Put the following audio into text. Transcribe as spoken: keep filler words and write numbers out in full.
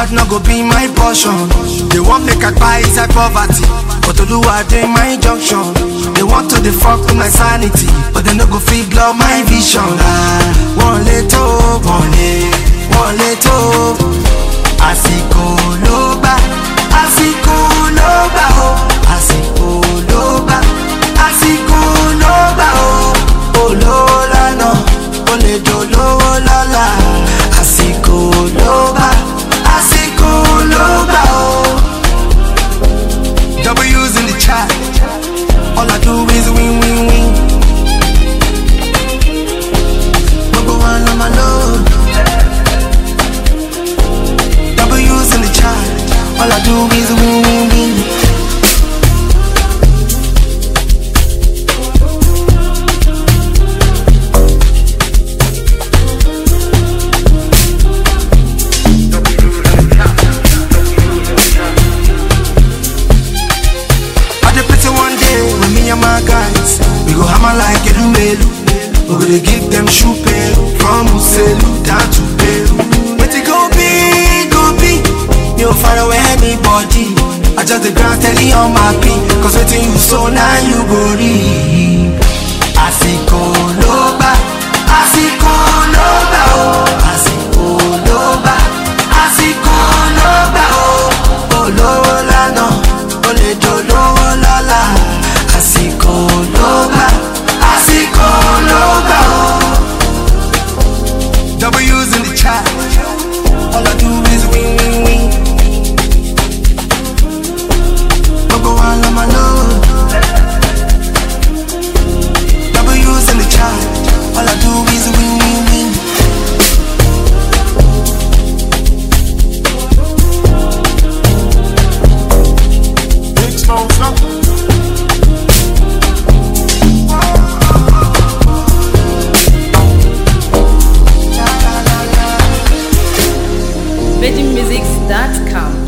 That no go be my portion. They want make I buy inside poverty, but to do I do my junction. They want to fuck with my sanity, but they no go fit blow my vision. Ah, one little, one little, one little. Àsìkò ló gbà, àsìkò ló gbà o, àsìkò ló gbà, àsìkò ló gbà o. Olówó lánàá, ó lè dolówó lọ́la. Àsìkò ló gbà, àsìkò ló gbà o. W's in the chat, all I do is win, win, win. Number one on my load. W's in the chat, all I do is win, win, win. My guys, we go hammer like a lumelu. We gonna give them shoe pelu, from Uselu down to Peru. But it go be, go be. You far away anybody. I just the ground telling on my pin, cause waiting you so now you go reap. Àsìkò ló gbà, àsìkò ló gbà o, àsìkò ló gbà, àsìkò ló gbà o. Olówó lánàá, ó lè dolówó lọ́la. Àsìkò ló gbà, àsìkò ló gbà o. W's in the chat, all I do is win, win, win. Number one on my load. W's in the chat, all I do is win, win, win. Big smoke, up. Veggie Musics dot com